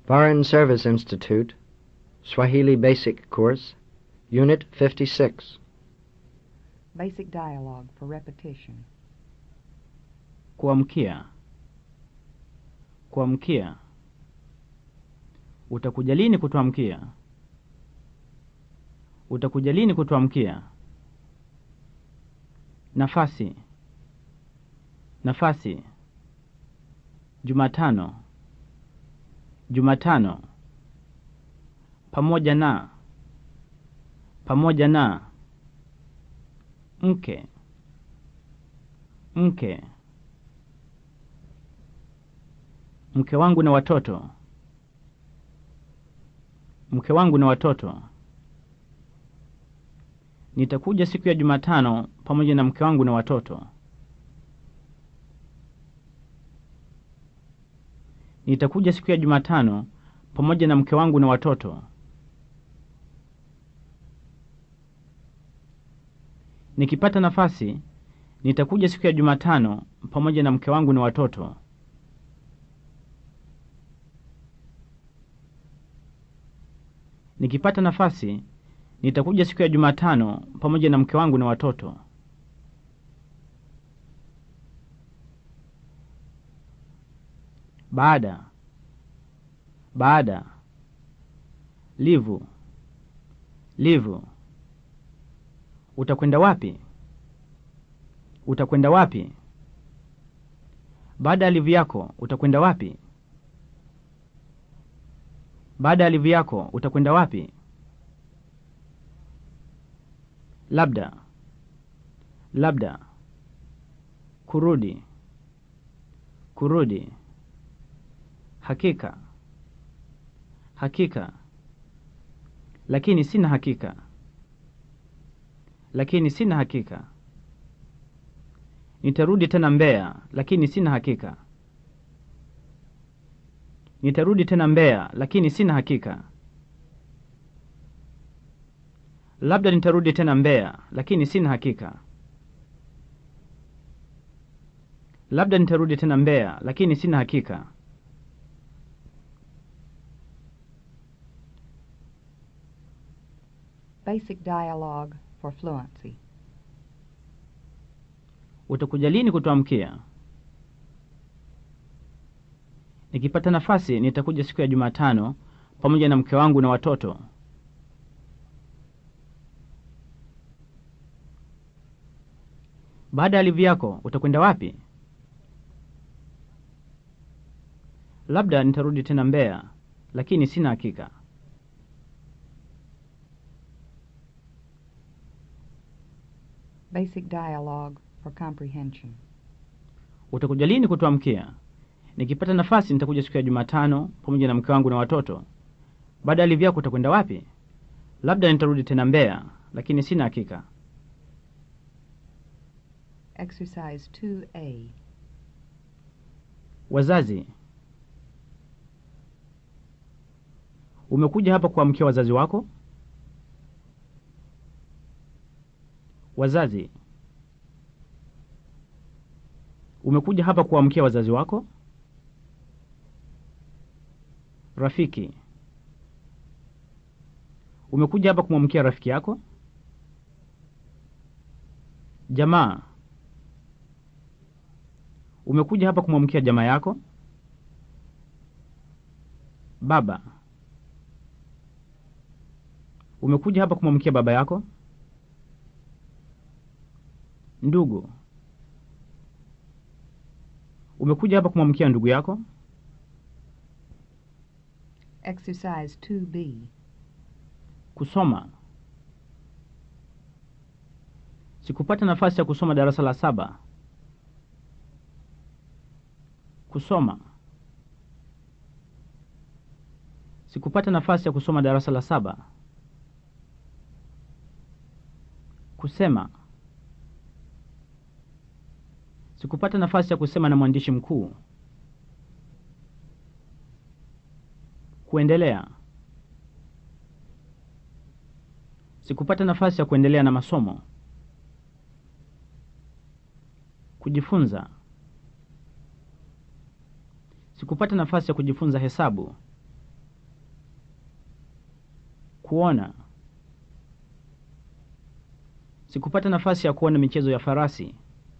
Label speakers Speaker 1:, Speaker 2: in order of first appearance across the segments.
Speaker 1: Foreign Service Institute, Swahili Basic Course, Unit 56.
Speaker 2: Basic dialogue for repetition.
Speaker 3: Kuamkia. Kuamkia. Utakuja lini kutuamkia? Utakuja lini kutuamkia? Nafasi. Nafasi. Jumatano. Jumatano. Pamoja na. Pamoja na. Mke. Mke. Mke wangu na watoto. Mke wangu na watoto. Nitakuja siku ya Jumatano pamoja na mke wangu na watoto. Nitakuja siku ya Jumatano pamoja na mke wangu na watoto. Nikipata nafasi, nitakuja siku ya Jumatano pamoja na mke wangu na watoto. Nikipata nafasi, nitakuja siku ya Jumatano pamoja na mke wangu na watoto. Baada. Baada. Livu. Livu. Utakwenda wapi? Utakwenda wapi? Baada ya livu yako, utakwenda wapi? Baada ya livu yako, utakwenda wapi? Labda. Labda. Kurudi. Kurudi. Hakika. Hakika. Lakini sina hakika. Lakini sina hakika. Nitarudi tena Mbeya, lakini sina hakika. Nitarudi tena Mbeya, lakini sina hakika. Labda nitarudi tena Mbeya, lakini sina hakika. Labda nitarudi tena Mbeya, lakini sina hakika.
Speaker 2: Basic dialogue for fluency.
Speaker 3: Utakuja lini kutuamkia? Nikipata nafasi, nitakuja siku ya Jumatano pamoja na mke wangu na watoto. Baada ya livu yako, utakwenda wapi? Labda nitarudi tena Mbeya, lakini sina hakika.
Speaker 2: Basic dialogue for comprehension.
Speaker 3: Utakuja lini kutuamkia? Nikipata nafasi, nitakuja siku ya Jumatano pamoja na mke wangu na watoto. Baada ya livu yako, utakwenda wapi? Labda nitarudi tena Mbeya, lakini sina hakika.
Speaker 2: Exercise 2A.
Speaker 3: Wazazi. Umekuja hapa kuamkia wazazi wako? Wazazi. Umekuja hapa kuamkia wazazi wako? Rafiki. Umekuja hapa kumwamkia rafiki yako? Jamaa. Umekuja hapa kumwamkia jamaa yako? Baba. Umekuja hapa kumwamkia baba yako? Ndugu. Umekuja hapa kumwamkia ndugu yako?
Speaker 2: Exercise 2B.
Speaker 3: Kusoma. Sikupata nafasi ya kusoma darasa la 7. Kusoma. Sikupata nafasi ya kusoma darasa la 7. Kusema. Sikupata nafasi ya kusema na mwandishi mkuu. Kuendelea. Sikupata nafasi ya kuendelea na masomo. Kujifunza. Sikupata nafasi ya kujifunza hesabu. Kuona. Sikupata nafasi ya kuona michezo ya farasi.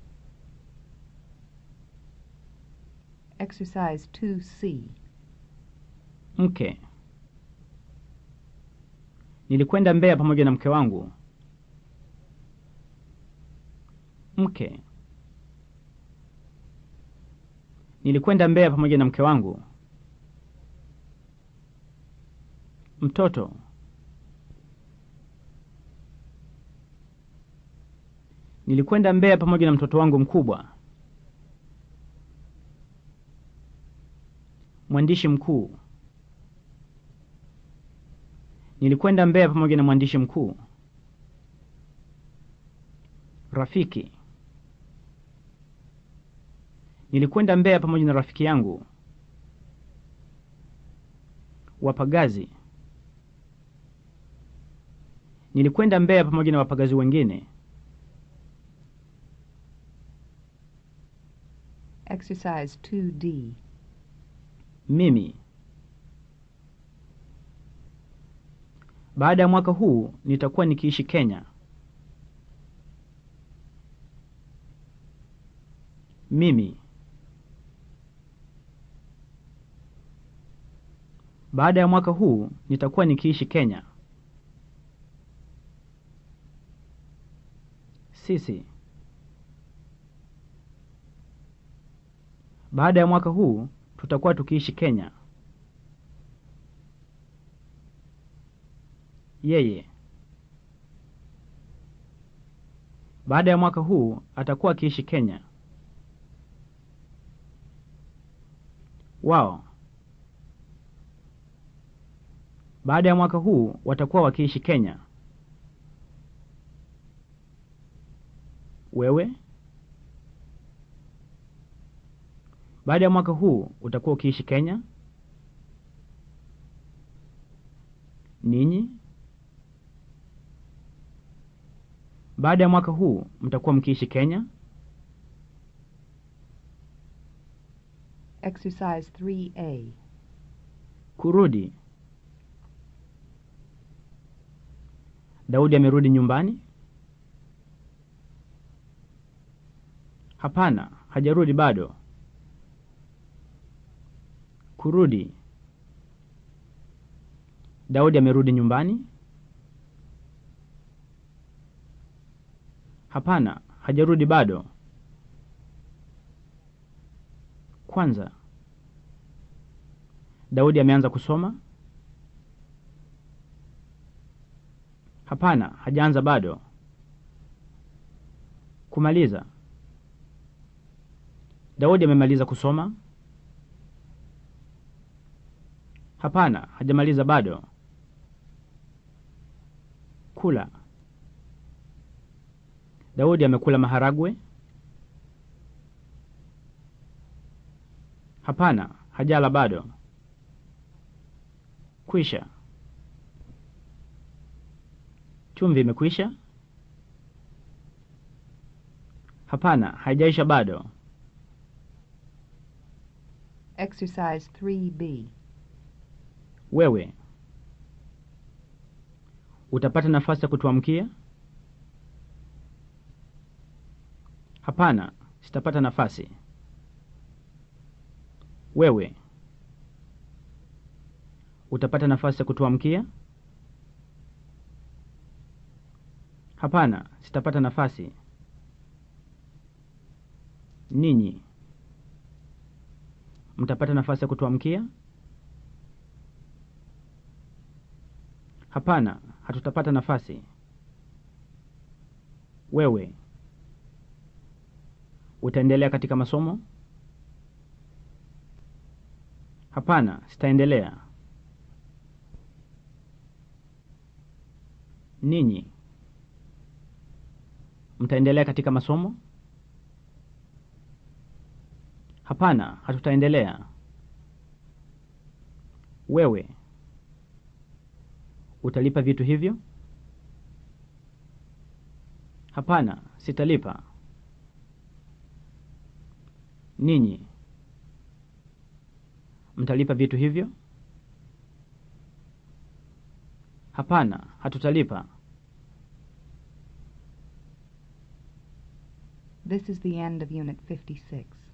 Speaker 2: Exercise 2C.
Speaker 3: Mke. Nilikwenda Mbeya pamoja na mke wangu. Mke. Nilikwenda Mbeya pamoja na mke wangu. Mtoto. Nilikwenda Mbeya pamoja na mtoto wangu mkubwa. Mwandishi mkuu. Nilikwenda Mbeya pamoja na mwandishi mkuu. Rafiki. Nilikwenda Mbeya pamoja na rafiki yangu. Wapagazi. Nilikwenda Mbeya pamoja na wapagazi wengine.
Speaker 2: Exercise 2D.
Speaker 3: Mimi. Baada ya mwaka huu nitakuwa nikiishi Kenya. Mimi. Baada ya mwaka huu nitakuwa nikiishi Kenya. Sisi. Baada ya mwaka huu tutakuwa tukiishi Kenya. Yeye. Baada ya mwaka huu atakuwa akiishi Kenya. Wao. Baada ya mwaka huu watakuwa wakiishi Kenya. Wewe. Baada ya mwaka huu utakuwa ukiishi Kenya. Ninyi. Baada ya mwaka huu mtakuwa mkiishi Kenya.
Speaker 2: Exercise 3A.
Speaker 3: Kurudi. Daudi amerudi nyumbani? Hapana, hajarudi bado. Kurudi. Daudi amerudi nyumbani? Hapana, hajarudi bado. Kwanza. Daudi ameanza kusoma? Hapana, hajaanza bado. Kumaliza. Daudi amemaliza kusoma? Hapana, hajamaliza bado. Kula. Daudi amekula maharagwe? Hapana, hajala bado. Kwisha. Chumvi imekwisha? Hapana, haijaisha bado.
Speaker 2: Exercise 3B.
Speaker 3: Wewe. Utapata nafasi ya kutuamkia? Hapana, sitapata nafasi. Wewe. Utapata nafasi ya kutuamkia? Hapana, sitapata nafasi. Ninyi. Mtapata nafasi ya kutuamkia? Hapana, hatutapata nafasi. Wewe. Utaendelea katika masomo? Hapana, sitaendelea. Ninyi. Mtaendelea katika masomo? Hapana, hatutaendelea. Wewe. Utalipa vitu hivyo? Hapana, sitalipa. Ninyi. Mtalipa vitu hivyo? Hapana, hatutalipa.
Speaker 2: This is the end of Unit 56.